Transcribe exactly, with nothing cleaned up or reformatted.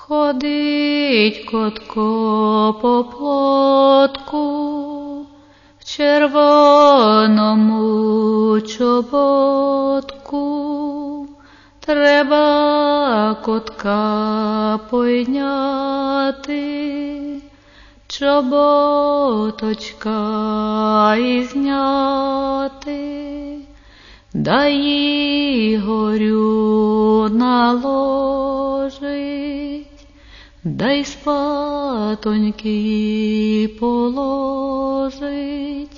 Ходить котко по плотку, в червоному чоботку. Треба котка пойняти, чоботочка і зняти, дай Ігорю наложить, дай спатоньки положить.